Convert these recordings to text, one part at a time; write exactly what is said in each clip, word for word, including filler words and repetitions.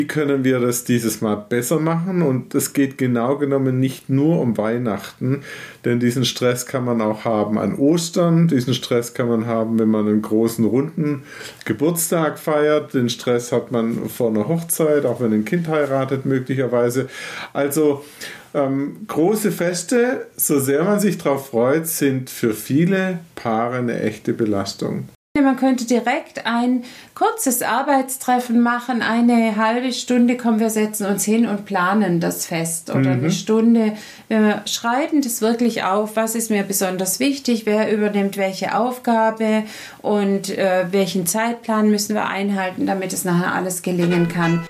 Wie können wir das dieses Mal besser machen? Und es geht genau genommen nicht nur um Weihnachten, denn diesen Stress kann man auch haben an Ostern, diesen Stress kann man haben, wenn man einen großen, runden Geburtstag feiert, den Stress hat man vor einer Hochzeit, auch wenn ein Kind heiratet möglicherweise. Also ähm, große Feste, so sehr man sich darauf freut, sind für viele Paare eine echte Belastung. Man könnte direkt ein kurzes Arbeitstreffen machen, eine halbe Stunde, kommen wir setzen uns hin und planen das Fest oder mhm. eine Stunde. Wir schreiben das wirklich auf, was ist mir besonders wichtig, wer übernimmt welche Aufgabe und äh, welchen Zeitplan müssen wir einhalten, damit es nachher alles gelingen kann.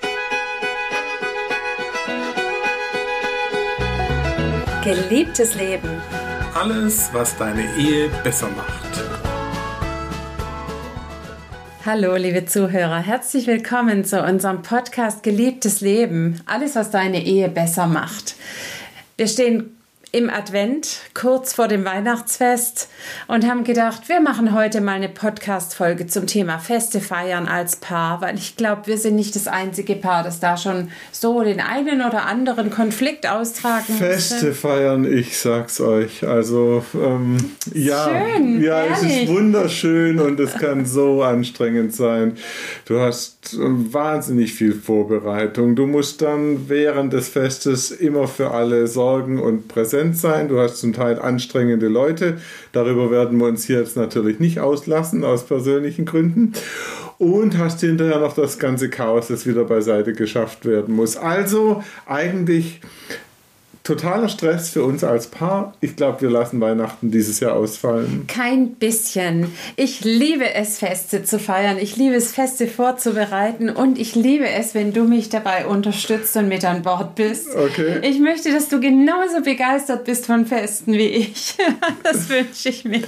Geliebtes Leben. Alles, was deine Ehe besser macht. Hallo, liebe Zuhörer, herzlich willkommen zu unserem Podcast Geliebtes Leben. Alles, was deine Ehe besser macht. Wir stehen im Advent, kurz vor dem Weihnachtsfest und haben gedacht, wir machen heute mal eine Podcast-Folge zum Thema Feste feiern als Paar, weil ich glaube, wir sind nicht das einzige Paar, das da schon so den einen oder anderen Konflikt austragen muss. Feste feiern, ich sag's euch. Also ähm, ja, Schön, ja, ehrlich. Es ist wunderschön und es kann so anstrengend sein. Du hast wahnsinnig viel Vorbereitung. Du musst dann während des Festes immer für alle sorgen und präsent sein. Du hast zum Teil anstrengende Leute. Darüber werden wir uns hier jetzt natürlich nicht auslassen, aus persönlichen Gründen. Und hast hinterher noch das ganze Chaos, das wieder beiseite geschafft werden muss. Also eigentlich totaler Stress für uns als Paar. Ich glaube, wir lassen Weihnachten dieses Jahr ausfallen. Kein bisschen. Ich liebe es, Feste zu feiern. Ich liebe es, Feste vorzubereiten. Und ich liebe es, wenn du mich dabei unterstützt und mit an Bord bist. Okay. Ich möchte, dass du genauso begeistert bist von Festen wie ich. Das wünsche ich mir.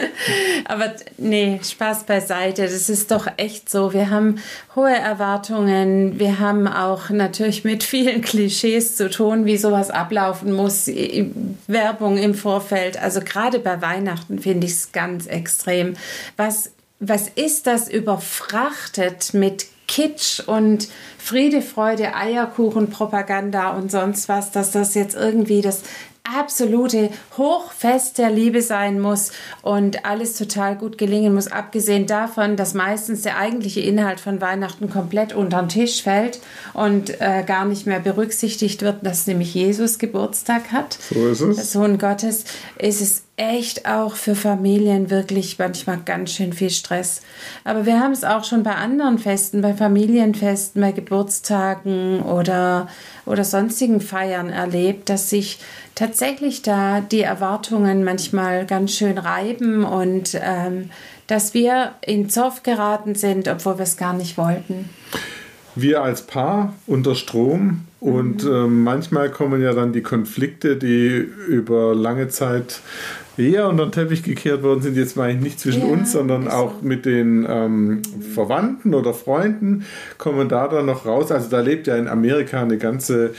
Aber nee, Spaß beiseite. Das ist doch echt so. Wir haben hohe Erwartungen. Wir haben auch natürlich mit vielen Klischees zu tun, wie sowas abläuft. Laufen muss, Werbung im Vorfeld. Also gerade bei Weihnachten finde ich es ganz extrem. Was, was ist das überfrachtet mit Kitsch und Friede, Freude, Eierkuchen, Propaganda und sonst was, dass das jetzt irgendwie das absolute Hochfest der Liebe sein muss und alles total gut gelingen muss, abgesehen davon, dass meistens der eigentliche Inhalt von Weihnachten komplett unter den Tisch fällt und äh, gar nicht mehr berücksichtigt wird, dass nämlich Jesus Geburtstag hat. So ist es. Der Sohn Gottes. Ist es echt auch für Familien wirklich manchmal ganz schön viel Stress. Aber wir haben es auch schon bei anderen Festen, bei Familienfesten, bei Geburtstagen oder, oder sonstigen Feiern erlebt, dass sich tatsächlich da die Erwartungen manchmal ganz schön reiben und ähm, dass wir in Zoff geraten sind, obwohl wir es gar nicht wollten. Wir als Paar unter Strom und mhm. äh, manchmal kommen ja dann die Konflikte, die über lange Zeit eher unter den Teppich gekehrt worden sind, jetzt meine ich nicht zwischen ja, uns, sondern auch so. mit den ähm, Verwandten oder Freunden, kommen da dann noch raus. Also da lebt ja in Amerika eine ganze,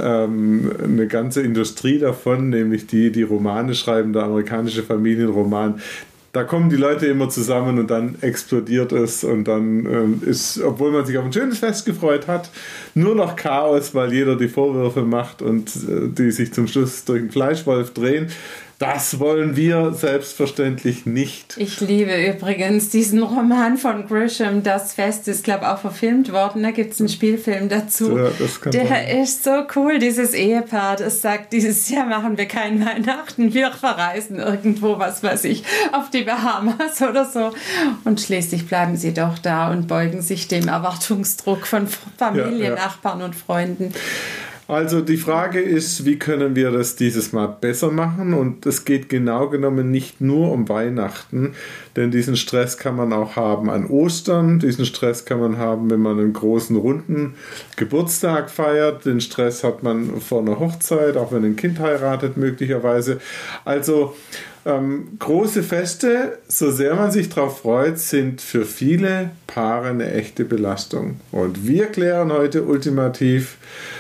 ähm, eine ganze Industrie davon, nämlich die, die Romane schreiben, der amerikanische Familienroman. Da kommen die Leute immer zusammen und dann explodiert es und dann ähm, ist, obwohl man sich auf ein schönes Fest gefreut hat, nur noch Chaos, weil jeder die Vorwürfe macht und äh, die sich zum Schluss durch den Fleischwolf drehen. Das wollen wir selbstverständlich nicht. Ich liebe übrigens diesen Roman von Grisham, Das Fest, ist glaube ich auch verfilmt worden, da gibt es einen Spielfilm dazu. Ja, das kann Der sein. Ist so cool, dieses Ehepaar, das sagt, dieses Jahr machen wir kein Weihnachten, wir verreisen irgendwo, was weiß ich, auf die Bahamas oder so. Und schließlich bleiben sie doch da und beugen sich dem Erwartungsdruck von Familie, ja, ja. Nachbarn und Freunden. Also die Frage ist, wie können wir das dieses Mal besser machen? Und es geht genau genommen nicht nur um Weihnachten, denn diesen Stress kann man auch haben an Ostern, diesen Stress kann man haben, wenn man einen großen, runden Geburtstag feiert, den Stress hat man vor einer Hochzeit, auch wenn ein Kind heiratet möglicherweise. Also ähm, große Feste, so sehr man sich darauf freut, sind für viele Paare eine echte Belastung. Und wir klären heute ultimativ,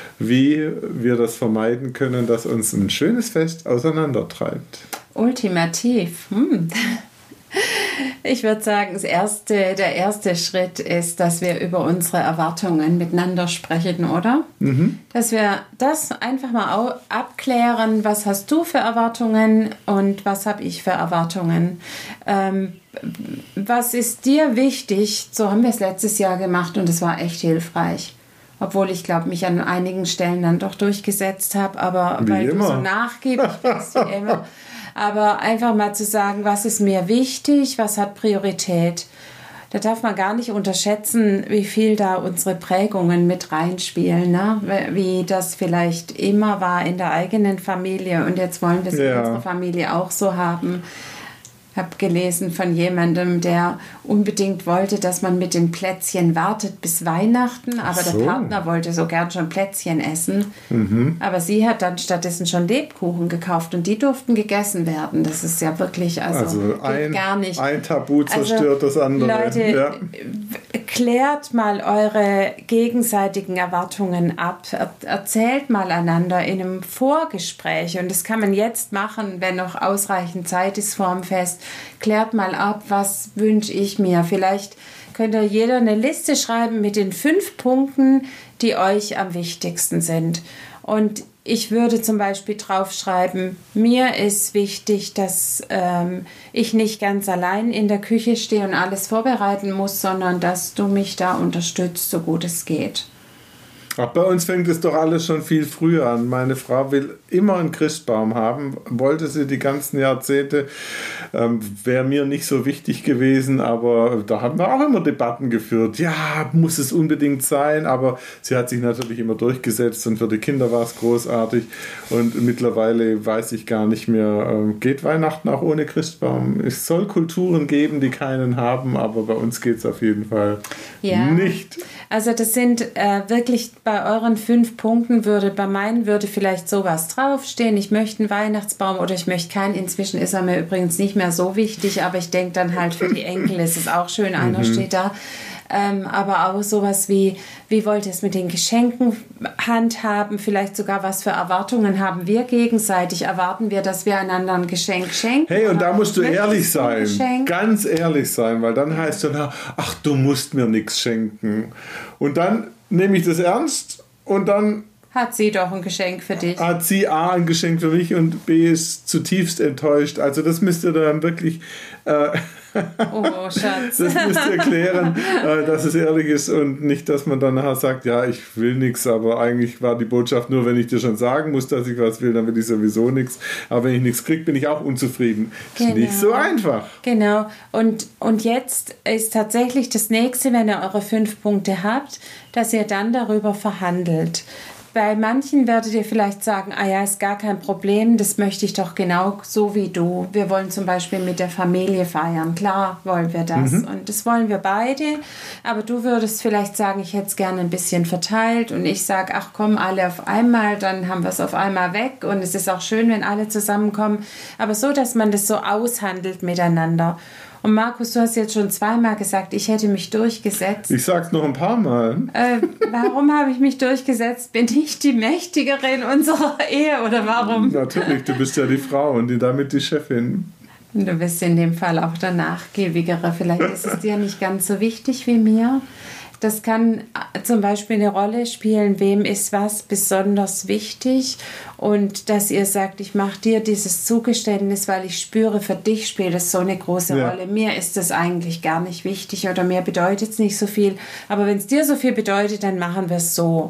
wie wir das vermeiden können, dass uns ein schönes Fest auseinandertreibt. Ultimativ. Hm. Ich würde sagen, das erste, der erste Schritt ist, dass wir über unsere Erwartungen miteinander sprechen, oder? Mhm. Dass wir das einfach mal abklären, was hast du für Erwartungen und was habe ich für Erwartungen. Ähm, was ist dir wichtig? So haben wir es letztes Jahr gemacht und es war echt hilfreich. Obwohl ich glaube, mich an einigen Stellen dann doch durchgesetzt habe, aber wie weil immer. du so nachgibst, bist wie immer. Aber einfach mal zu sagen, was ist mir wichtig, was hat Priorität. Da darf man gar nicht unterschätzen, wie viel da unsere Prägungen mit reinspielen, ne? Wie das vielleicht immer war in der eigenen Familie und jetzt wollen wir es ja. in unserer Familie auch so haben. Ich habe gelesen von jemandem, der unbedingt wollte, dass man mit den Plätzchen wartet bis Weihnachten, aber so. Der Partner wollte so gern schon Plätzchen essen. Mhm. Aber sie hat dann stattdessen schon Lebkuchen gekauft und die durften gegessen werden. Das ist ja wirklich, also, also ein, gar nicht. Ein Tabu zerstört also, das andere. Leute, ja. Klärt mal eure gegenseitigen Erwartungen ab. Erzählt mal einander in einem Vorgespräch und das kann man jetzt machen, wenn noch ausreichend Zeit ist vor dem Fest. Klärt mal ab, was wünsche ich mir. Vielleicht könnt ihr jeder eine Liste schreiben mit den fünf Punkten, die euch am wichtigsten sind. Und ich würde zum Beispiel draufschreiben, mir ist wichtig, dass ähm, ich nicht ganz allein in der Küche stehe und alles vorbereiten muss, sondern dass du mich da unterstützt, so gut es geht. Ach, bei uns fängt es doch alles schon viel früher an. Meine Frau will immer einen Christbaum haben, wollte sie die ganzen Jahrzehnte, ähm, wäre mir nicht so wichtig gewesen, aber da haben wir auch immer Debatten geführt. Ja, muss es unbedingt sein, aber sie hat sich natürlich immer durchgesetzt und für die Kinder war es großartig und mittlerweile weiß ich gar nicht mehr, ähm, geht Weihnachten auch ohne Christbaum? Es soll Kulturen geben, die keinen haben, aber bei uns geht es auf jeden Fall ja. nicht. Also das sind äh, wirklich bei euren fünf Punkten würde, bei meinen würde vielleicht sowas draufstehen. Ich möchte einen Weihnachtsbaum oder ich möchte keinen. Inzwischen ist er mir übrigens nicht mehr so wichtig, aber ich denke dann halt für die Enkel ist es auch schön, einer mhm. steht da. Ähm, aber auch sowas wie, wie wollt ihr es mit den Geschenken handhaben, vielleicht sogar was für Erwartungen haben wir gegenseitig, erwarten wir, dass wir einander ein Geschenk schenken. Hey, und da musst du ehrlich sein, ganz ehrlich sein, weil dann heißt es, ach, du musst mir nichts schenken. Und dann nehme ich das ernst und dann hat sie doch ein Geschenk für dich. Hat sie A ein Geschenk für mich und B ist zutiefst enttäuscht. Also das müsst ihr dann wirklich äh, oh, Schatz. Das müsst ihr klären, äh, dass es ehrlich ist und nicht, dass man dann nachher sagt, ja, ich will nichts, aber eigentlich war die Botschaft nur, wenn ich dir schon sagen muss, dass ich was will, dann will ich sowieso nichts. Aber wenn ich nichts kriege, bin ich auch unzufrieden. Genau. Ist nicht so einfach. Genau. Und, und jetzt ist tatsächlich das Nächste, wenn ihr eure fünf Punkte habt, dass ihr dann darüber verhandelt. Bei manchen werdet ihr vielleicht sagen, ah ja, ist gar kein Problem, das möchte ich doch genau so wie du. Wir wollen zum Beispiel mit der Familie feiern. Klar wollen wir das. Mhm. Und das wollen wir beide. Aber du würdest vielleicht sagen, ich hätte es gerne ein bisschen verteilt. Und ich sage, ach komm, alle auf einmal, dann haben wir es auf einmal weg. Und es ist auch schön, wenn alle zusammenkommen. Aber so, dass man das so aushandelt miteinander. Und Markus, du hast jetzt schon zweimal gesagt, ich hätte mich durchgesetzt. Ich sag's noch ein paar Mal. Äh, warum habe ich mich durchgesetzt? Bin ich die Mächtigere in unserer Ehe oder warum? Natürlich, du bist ja die Frau und die, damit die Chefin. Du bist in dem Fall auch der Nachgiebigere. Vielleicht ist es dir nicht ganz so wichtig wie mir. Das kann zum Beispiel eine Rolle spielen, wem ist was besonders wichtig und dass ihr sagt, ich mache dir dieses Zugeständnis, weil ich spüre, für dich spielt es so eine große ja. Rolle. Mir ist das eigentlich gar nicht wichtig oder mir bedeutet es nicht so viel. Aber wenn es dir so viel bedeutet, dann machen wir es so.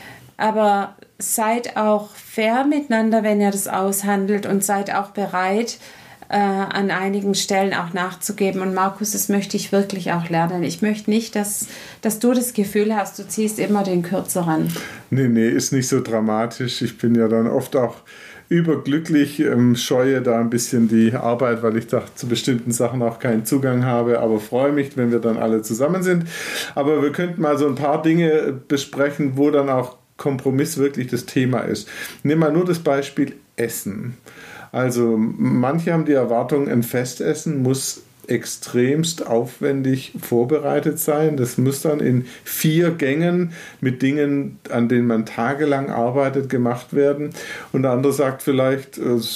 Aber seid auch fair miteinander, wenn ihr das aushandelt und seid auch bereit, Äh, an einigen Stellen auch nachzugeben. Und Markus, das möchte ich wirklich auch lernen. Ich möchte nicht, dass, dass du das Gefühl hast, du ziehst immer den Kürzeren. Nee, nee, ist nicht so dramatisch. Ich bin ja dann oft auch überglücklich, ähm, scheue da ein bisschen die Arbeit, weil ich da zu bestimmten Sachen auch keinen Zugang habe, aber freue mich, wenn wir dann alle zusammen sind. Aber wir könnten mal so ein paar Dinge besprechen, wo dann auch Kompromiss wirklich das Thema ist. Nimm mal nur das Beispiel Essen. Also manche haben die Erwartung, ein Festessen muss extremst aufwendig vorbereitet sein. Das muss dann in vier Gängen mit Dingen, an denen man tagelang arbeitet, gemacht werden. Und der andere sagt vielleicht,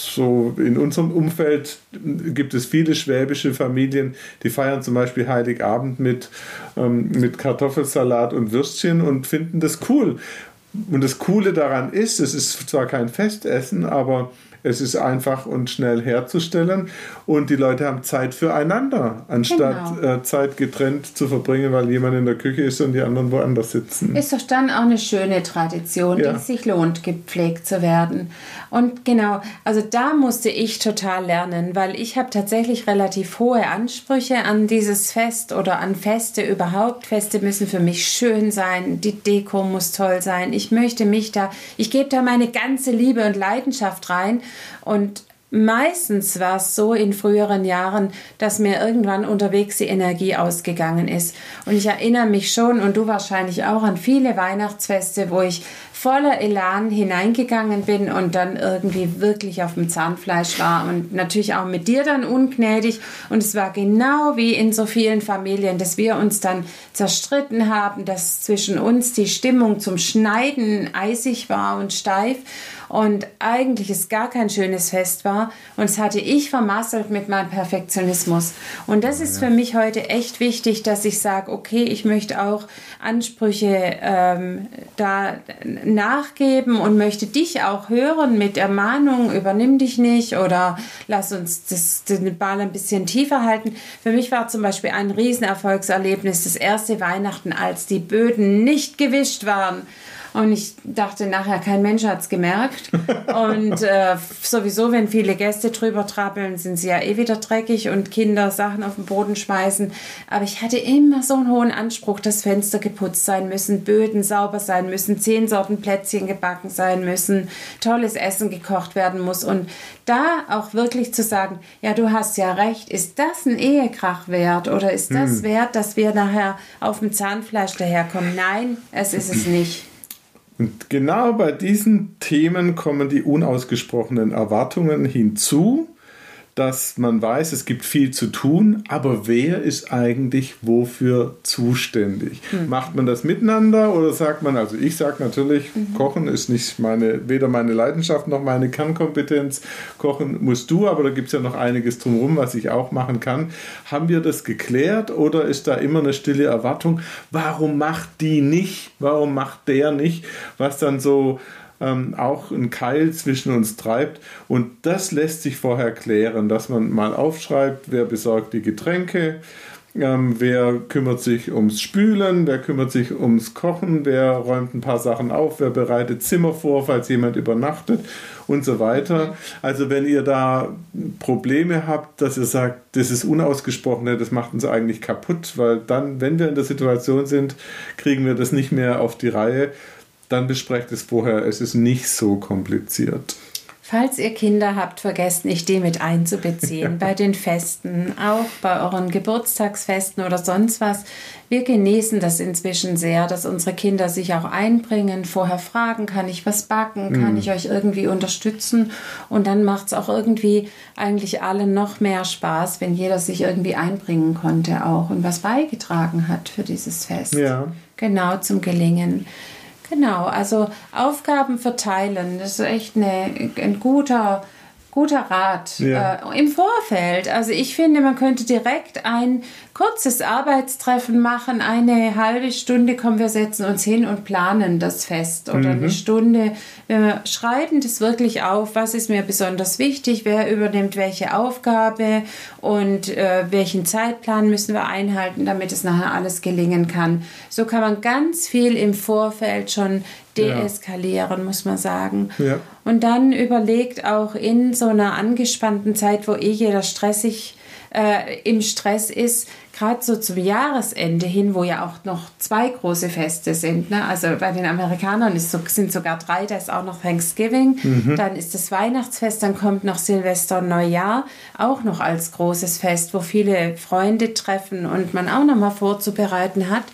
so in unserem Umfeld gibt es viele schwäbische Familien, die feiern zum Beispiel Heiligabend mit, ähm, mit Kartoffelsalat und Würstchen und finden das cool. Und das Coole daran ist, es ist zwar kein Festessen, aber es ist einfach und schnell herzustellen und die Leute haben Zeit füreinander, anstatt genau. äh, Zeit getrennt zu verbringen, weil jemand in der Küche ist und die anderen woanders sitzen. Ist doch dann auch eine schöne Tradition, ja. die sich lohnt, gepflegt zu werden. Und genau, also da musste ich total lernen, weil ich habe tatsächlich relativ hohe Ansprüche an dieses Fest oder an Feste überhaupt. Feste müssen für mich schön sein, die Deko muss toll sein. Ich möchte mich da, ich gebe da meine ganze Liebe und Leidenschaft rein. Und meistens war es so in früheren Jahren, dass mir irgendwann unterwegs die Energie ausgegangen ist. Und ich erinnere mich schon, und du wahrscheinlich auch, an viele Weihnachtsfeste, wo ich voller Elan hineingegangen bin und dann irgendwie wirklich auf dem Zahnfleisch war und natürlich auch mit dir dann ungnädig. Und es war genau wie in so vielen Familien, dass wir uns dann zerstritten haben, dass zwischen uns die Stimmung zum Schneiden eisig war und steif und eigentlich es gar kein schönes Fest war. Und das hatte ich vermasselt mit meinem Perfektionismus. Und das ist für mich heute echt wichtig, dass ich sage, okay, ich möchte auch Ansprüche ähm, da nachgeben und möchte dich auch hören mit Ermahnung, übernimm dich nicht oder lass uns das, den Ball ein bisschen tiefer halten. Für mich war zum Beispiel ein Riesenerfolgserlebnis das erste Weihnachten, als die Böden nicht gewischt waren. Und ich dachte nachher, kein Mensch hat es gemerkt. Und äh, sowieso, wenn viele Gäste drüber trappeln, sind sie ja eh wieder dreckig und Kinder Sachen auf den Boden schmeißen. Aber ich hatte immer so einen hohen Anspruch, dass Fenster geputzt sein müssen, Böden sauber sein müssen, zehn Sorten Plätzchen gebacken sein müssen, tolles Essen gekocht werden muss. Und da auch wirklich zu sagen, ja, du hast ja recht, ist das ein Ehekrach wert oder ist das hm. wert, dass wir nachher auf dem Zahnfleisch daherkommen? Nein, es ist es nicht. Und genau bei diesen Themen kommen die unausgesprochenen Erwartungen hinzu, dass man weiß, es gibt viel zu tun, aber wer ist eigentlich wofür zuständig? Mhm. Macht man das miteinander oder sagt man, also ich sage natürlich, mhm. Kochen ist nicht meine, weder meine Leidenschaft noch meine Kernkompetenz. Kochen musst du, aber da gibt es ja noch einiges drumherum, was ich auch machen kann. Haben wir das geklärt oder ist da immer eine stille Erwartung? Warum macht die nicht? Warum macht der nicht? Was dann so Ähm, auch ein Keil zwischen uns treibt. Und das lässt sich vorher klären, dass man mal aufschreibt, wer besorgt die Getränke, ähm, wer kümmert sich ums Spülen, wer kümmert sich ums Kochen, wer räumt ein paar Sachen auf, wer bereitet Zimmer vor, falls jemand übernachtet und so weiter. Also wenn ihr da Probleme habt, dass ihr sagt, das ist unausgesprochen, das macht uns eigentlich kaputt, weil dann, wenn wir in der Situation sind, kriegen wir das nicht mehr auf die Reihe. Dann besprecht es vorher. Es ist nicht so kompliziert. Falls ihr Kinder habt, vergesst nicht, die mit einzubeziehen. Ja. Bei den Festen, auch bei euren Geburtstagsfesten oder sonst was. Wir genießen das inzwischen sehr, dass unsere Kinder sich auch einbringen, vorher fragen, kann ich was backen, kann mm. ich euch irgendwie unterstützen? Und dann macht es auch irgendwie eigentlich allen noch mehr Spaß, wenn jeder sich irgendwie einbringen konnte auch und was beigetragen hat für dieses Fest. Ja. Genau, zum Gelingen. Genau, also Aufgaben verteilen, das ist echt eine, ein guter, guter Rat ja. äh, im Vorfeld. Also ich finde, man könnte direkt ein kurzes Arbeitstreffen machen, eine halbe Stunde kommen wir, setzen uns hin und planen das Fest oder mhm. eine Stunde. Wir schreiben das wirklich auf, was ist mir besonders wichtig, wer übernimmt welche Aufgabe und äh, welchen Zeitplan müssen wir einhalten, damit es nachher alles gelingen kann. So kann man ganz viel im Vorfeld schon deeskalieren, ja. muss man sagen. Ja. Und dann überlegt auch in so einer angespannten Zeit, wo eh jeder stressig äh, im Stress ist, gerade so zum Jahresende hin, wo ja auch noch zwei große Feste sind. Ne? Also bei den Amerikanern ist so, sind sogar drei, da ist auch noch Thanksgiving, mhm. dann ist das Weihnachtsfest, dann kommt noch Silvester und Neujahr, auch noch als großes Fest, wo viele Freunde treffen und man auch noch mal vorzubereiten hat.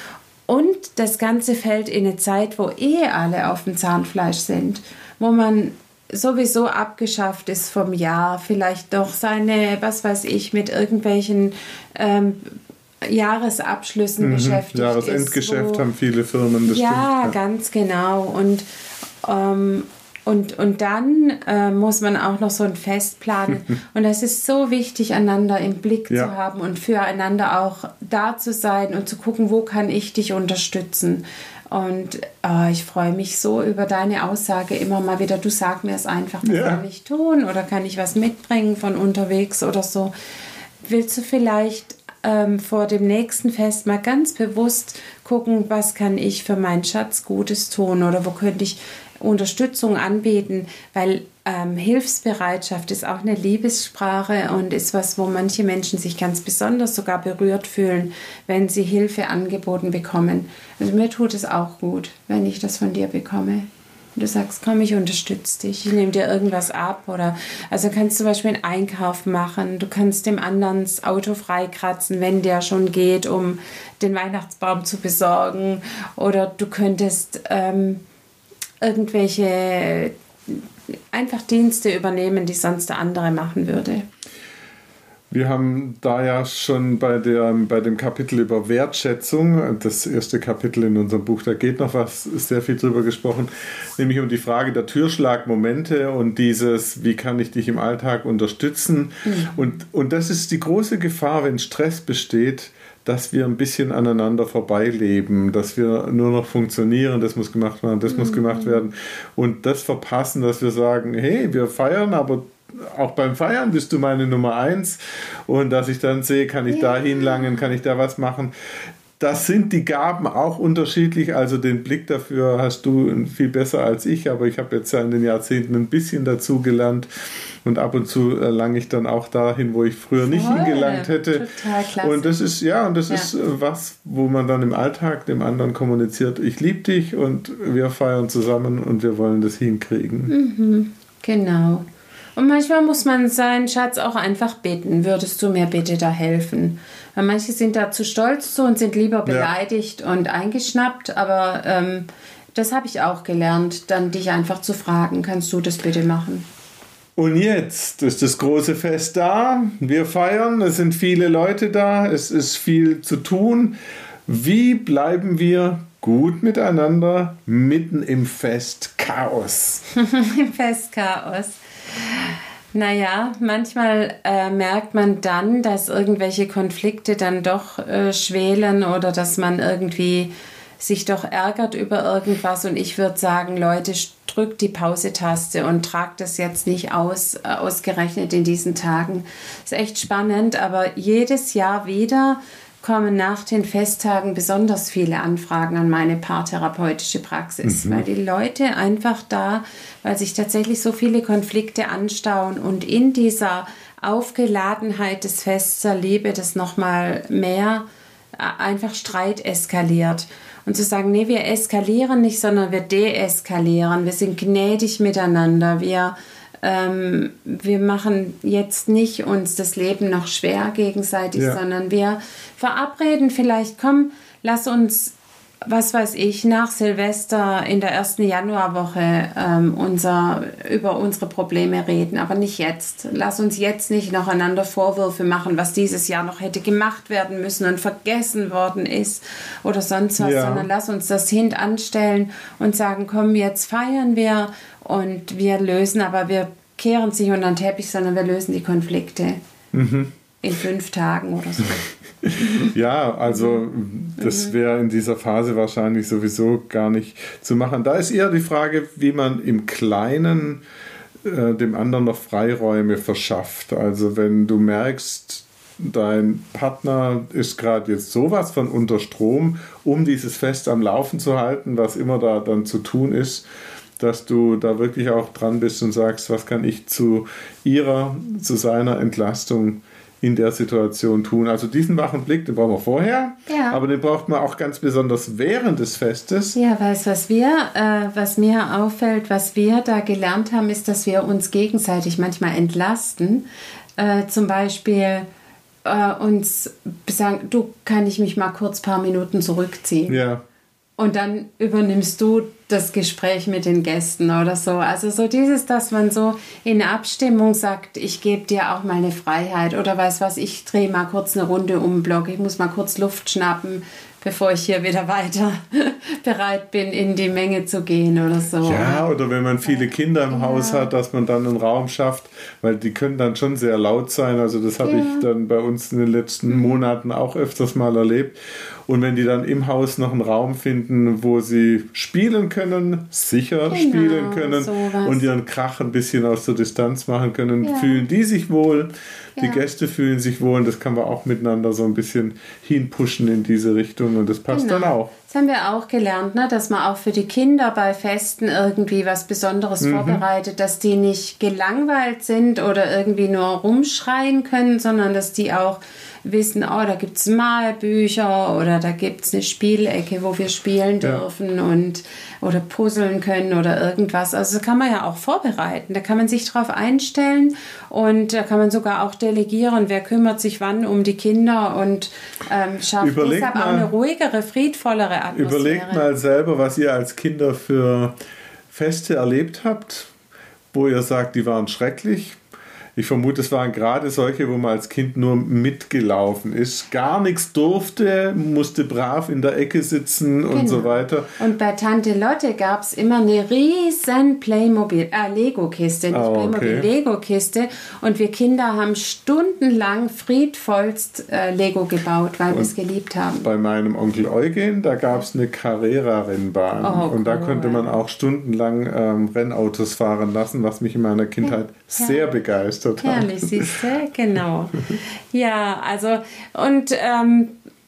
Und das Ganze fällt in eine Zeit, wo eh alle auf dem Zahnfleisch sind, wo man sowieso abgeschafft ist vom Jahr, vielleicht doch seine, was weiß ich, mit irgendwelchen ähm, Jahresabschlüssen mhm, beschäftigt Jahresendgeschäft ist. Wo, haben viele Firmen, das ja, stimmt. Ja, ganz genau. Und, ähm, und, und dann äh, muss man auch noch so ein Fest planen. Und das ist so wichtig, einander im Blick ja. zu haben und füreinander auch da zu sein und zu gucken, wo kann ich dich unterstützen. Und oh, ich freue mich so über deine Aussage immer mal wieder. Du sag mir es einfach, was ja. kann ich tun oder kann ich was mitbringen von unterwegs oder so. Willst du vielleicht ähm, vor dem nächsten Fest mal ganz bewusst gucken, was kann ich für meinen Schatz Gutes tun oder wo könnte ich Unterstützung anbieten, weil ähm, Hilfsbereitschaft ist auch eine Liebessprache und ist was, wo manche Menschen sich ganz besonders sogar berührt fühlen, wenn sie Hilfe angeboten bekommen. Also mir tut es auch gut, wenn ich das von dir bekomme. Und du sagst, komm, ich unterstütze dich, ich nehme dir irgendwas ab. Oder also kannst du zum Beispiel einen Einkauf machen, du kannst dem anderen das Auto freikratzen, wenn der schon geht, um den Weihnachtsbaum zu besorgen. Oder du könntest ähm, irgendwelche einfach Dienste übernehmen, die sonst der andere machen würde. Wir haben da ja schon bei, der, bei dem Kapitel über Wertschätzung, das erste Kapitel in unserem Buch, da geht noch was, sehr viel drüber gesprochen, nämlich um die Frage der Türschlagmomente und dieses, wie kann ich dich im Alltag unterstützen? Mhm. Und, und das ist die große Gefahr, wenn Stress besteht, dass wir ein bisschen aneinander vorbeileben, dass wir nur noch funktionieren, das muss gemacht werden, das mhm. muss gemacht werden und das verpassen, dass wir sagen, hey, wir feiern, aber auch beim Feiern bist du meine Nummer eins und dass ich dann sehe, kann ich ja. da hinlangen, kann ich da was machen. Das sind die Gaben auch unterschiedlich, also den Blick dafür hast du viel besser als ich, aber ich habe jetzt ja in den Jahrzehnten ein bisschen dazu gelernt und ab und zu lange ich dann auch dahin, wo ich früher nicht Voll, hingelangt hätte. Total klasse. Und das ist, ja, und das ja. ist was, wo man dann im Alltag dem anderen kommuniziert, ich liebe dich und wir feiern zusammen und wir wollen das hinkriegen. Mhm, genau. Und manchmal muss man seinen Schatz auch einfach bitten, würdest du mir bitte da helfen? Weil manche sind da zu stolz zu und sind lieber beleidigt ja. und eingeschnappt, aber ähm, das habe ich auch gelernt, dann dich einfach zu fragen, kannst du das bitte machen? Und jetzt ist das große Fest da, wir feiern, es sind viele Leute da, es ist viel zu tun. Wie bleiben wir gut miteinander mitten im Festchaos? Im Festchaos. Naja, manchmal äh, merkt man dann, dass irgendwelche Konflikte dann doch äh, schwelen oder dass man irgendwie sich doch ärgert über irgendwas. Und ich würde sagen, Leute, drückt die Pause-Taste und tragt das jetzt nicht aus, äh, ausgerechnet in diesen Tagen. Ist echt spannend, aber jedes Jahr wieder kommen nach den Festtagen besonders viele Anfragen an meine paartherapeutische Praxis, mhm. weil die Leute einfach da, weil sich tatsächlich so viele Konflikte anstauen und in dieser Aufgeladenheit des Fests der Liebe das nochmal mehr einfach Streit eskaliert. Und zu sagen, nee, wir eskalieren nicht, sondern wir deeskalieren, wir sind gnädig miteinander, wir Ähm, wir machen jetzt nicht uns das Leben noch schwer gegenseitig, ja. sondern wir verabreden vielleicht, komm, lass uns, was weiß ich, nach Silvester in der ersten Januarwoche ähm, unser, über unsere Probleme reden, aber nicht jetzt. Lass uns jetzt nicht noch einander Vorwürfe machen, was dieses Jahr noch hätte gemacht werden müssen und vergessen worden ist oder sonst was, ja. sondern lass uns das hintanstellen und sagen, komm, jetzt feiern wir und wir lösen, aber wir kehren es nicht unter den Teppich, sondern wir lösen die Konflikte mhm. in fünf Tagen oder so. Ja, also das wäre in dieser Phase wahrscheinlich sowieso gar nicht zu machen. Da ist eher die Frage, wie man im Kleinen äh, dem anderen noch Freiräume verschafft. Also wenn du merkst, dein Partner ist gerade jetzt sowas von unter Strom, um dieses Fest am Laufen zu halten, was immer da dann zu tun ist, dass du da wirklich auch dran bist und sagst, was kann ich zu ihrer, zu seiner Entlastung in der Situation tun. Also diesen wachen Blick, den brauchen wir vorher, ja. aber den braucht man auch ganz besonders während des Festes. Ja, weißt du, was wir, äh, was mir auffällt, was wir da gelernt haben, ist, dass wir uns gegenseitig manchmal entlasten. Äh, zum Beispiel äh, uns sagen, du, kann ich mich mal kurz ein paar Minuten zurückziehen? Ja. und dann übernimmst du das Gespräch mit den Gästen oder so. Also so dieses, dass man so in Abstimmung sagt, ich gebe dir auch mal eine Freiheit oder weiß was, ich drehe mal kurz eine Runde um den Block, ich muss mal kurz Luft schnappen, bevor ich hier wieder weiter bereit bin, in die Menge zu gehen oder so. Ja, oder wenn man viele Kinder im ja. Haus hat, dass man dann einen Raum schafft, weil die können dann schon sehr laut sein. Also das habe ja. ich dann bei uns in den letzten Monaten auch öfters mal erlebt. Und wenn die dann im Haus noch einen Raum finden, wo sie spielen können, sicher genau, spielen können sowas. Und ihren Krach ein bisschen aus der Distanz machen können, ja. fühlen die sich wohl, die ja. Gäste fühlen sich wohl und das kann man auch miteinander so ein bisschen hinpushen in diese Richtung und das passt genau. dann auch. Das haben wir auch gelernt, ne? Dass man auch für die Kinder bei Festen irgendwie was Besonderes mhm. vorbereitet, dass die nicht gelangweilt sind oder irgendwie nur rumschreien können, sondern dass die auch wissen, oh, da gibt es Malbücher oder da gibt es eine Spielecke, wo wir spielen dürfen ja. und oder puzzeln können oder irgendwas. Also das kann man ja auch vorbereiten. Da kann man sich drauf einstellen und da kann man sogar auch delegieren, wer kümmert sich wann um die Kinder und ähm, schafft Überlegt deshalb mal, auch eine ruhigere, friedvollere Atmosphäre. Überlegt mal selber, was ihr als Kinder für Feste erlebt habt, wo ihr sagt, die waren schrecklich. Ich vermute, es waren gerade solche, wo man als Kind nur mitgelaufen ist, gar nichts durfte, musste brav in der Ecke sitzen und genau. so weiter. Und bei Tante Lotte gab es immer eine riesen Playmobil, äh, Lego-Kiste, nicht oh, Playmobil, okay. Lego-Kiste. Und wir Kinder haben stundenlang friedvollst äh, Lego gebaut, weil wir es geliebt haben. Bei meinem Onkel Eugen, da gab es eine Carrera-Rennbahn. Oh, und da cool. konnte man auch stundenlang ähm, Rennautos fahren lassen, was mich in meiner Kindheit ja. sehr begeistert. Total. Herrlich, siehst du? Genau. Ja, also und ähm,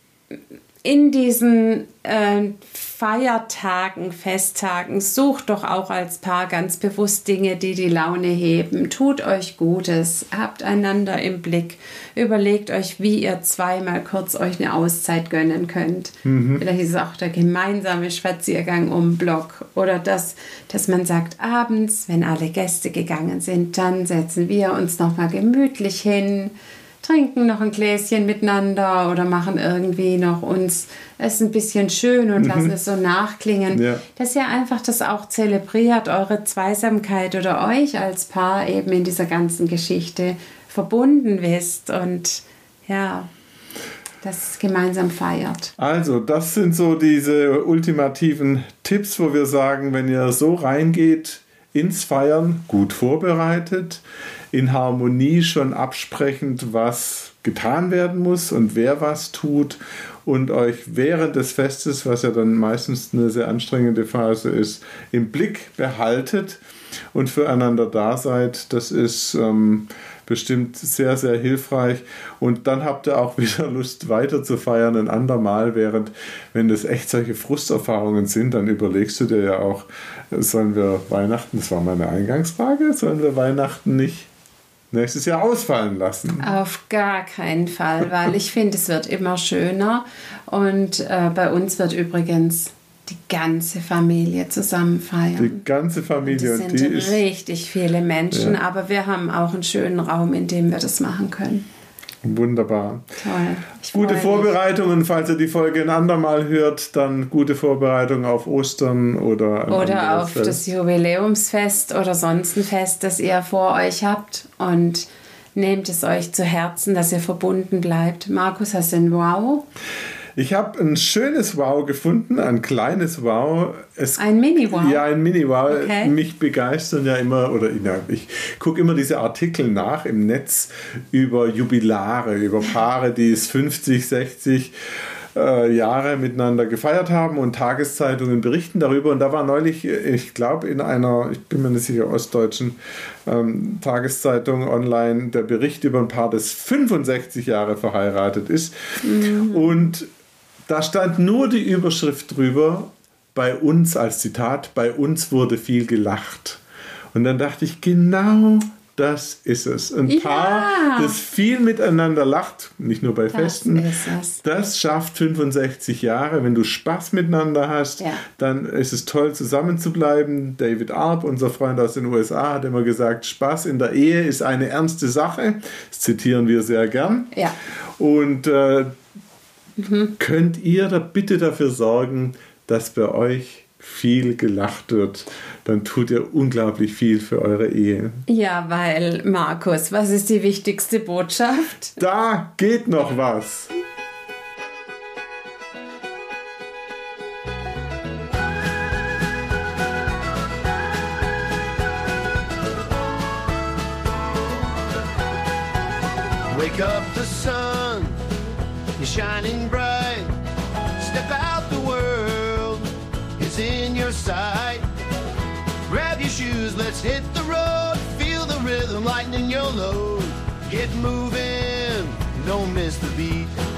in diesen äh, Feiertagen, Festtagen, sucht doch auch als Paar ganz bewusst Dinge, die die Laune heben. Tut euch Gutes, habt einander im Blick. Überlegt euch, wie ihr zweimal kurz euch eine Auszeit gönnen könnt. Mhm. Vielleicht ist es auch der gemeinsame Spaziergang um den Block. Oder das, dass man sagt, abends, wenn alle Gäste gegangen sind, dann setzen wir uns nochmal gemütlich hin, trinken noch ein Gläschen miteinander oder machen irgendwie noch uns es ein bisschen schön und mhm. lassen es so nachklingen. Ja. Dass ihr einfach das auch zelebriert, eure Zweisamkeit oder euch als Paar eben in dieser ganzen Geschichte verbunden wisst und ja, das gemeinsam feiert. Also, das sind so diese ultimativen Tipps, wo wir sagen, wenn ihr so reingeht ins Feiern, gut vorbereitet, in Harmonie schon absprechend, was getan werden muss und wer was tut und euch während des Festes, was ja dann meistens eine sehr anstrengende Phase ist, im Blick behaltet und füreinander da seid, das ist ähm, bestimmt sehr, sehr hilfreich. Und dann habt ihr auch wieder Lust, weiter zu feiern ein andermal, während, wenn das echt solche Frusterfahrungen sind, dann überlegst du dir ja auch, sollen wir Weihnachten, das war meine Eingangsfrage, sollen wir Weihnachten nicht nächstes Jahr ausfallen lassen? Auf gar keinen Fall, weil ich finde, es wird immer schöner. Und äh, bei uns wird übrigens die ganze Familie zusammen feiern. Die ganze Familie. Und es sind und die richtig ist, viele Menschen, ja. aber wir haben auch einen schönen Raum, in dem wir das machen können. Wunderbar. Toll. Ich gute Vorbereitungen, falls ihr die Folge ein andermal hört, dann gute Vorbereitungen auf Ostern oder Oder auf Fest. Das Jubiläumsfest oder sonst ein Fest, das ihr vor euch habt und nehmt es euch zu Herzen, dass ihr verbunden bleibt. Markus, hast du ein Wow? Ich habe ein schönes Wow gefunden, ein kleines Wow. Es, ein Mini-Wow? Ja, ein Mini-Wow. Okay. Mich begeistern ja immer, oder ja, ich gucke immer diese Artikel nach im Netz über Jubilare, über Paare, die es fünfzig, sechzig äh, Jahre miteinander gefeiert haben und Tageszeitungen berichten darüber. Und da war neulich, ich glaube in einer, ich bin mir nicht sicher, ostdeutschen ähm, Tageszeitung online, der Bericht über ein Paar, das fünfundsechzig Jahre verheiratet ist. Mhm. Und da stand nur die Überschrift drüber, bei uns als Zitat, bei uns wurde viel gelacht. Und dann dachte ich, genau das ist es. Ein ja. Paar, das viel miteinander lacht, nicht nur bei das Festen, ist es. Das schafft fünfundsechzig Jahre. Wenn du Spaß miteinander hast, ja. dann ist es toll, zusammen zu bleiben. David Arp, unser Freund aus den U S A, hat immer gesagt, Spaß in der Ehe ist eine ernste Sache. Das zitieren wir sehr gern. Ja. Und äh, Mhm. könnt ihr da bitte dafür sorgen, dass bei euch viel gelacht wird, dann tut ihr unglaublich viel für eure Ehe. Ja, weil, Markus, was ist die wichtigste Botschaft? Da geht noch was. Wake up, the sun is shining bright. Step out, the world is in your sight. Grab your shoes, let's hit the road. Feel the rhythm, lighten your load. Get moving, don't miss the beat.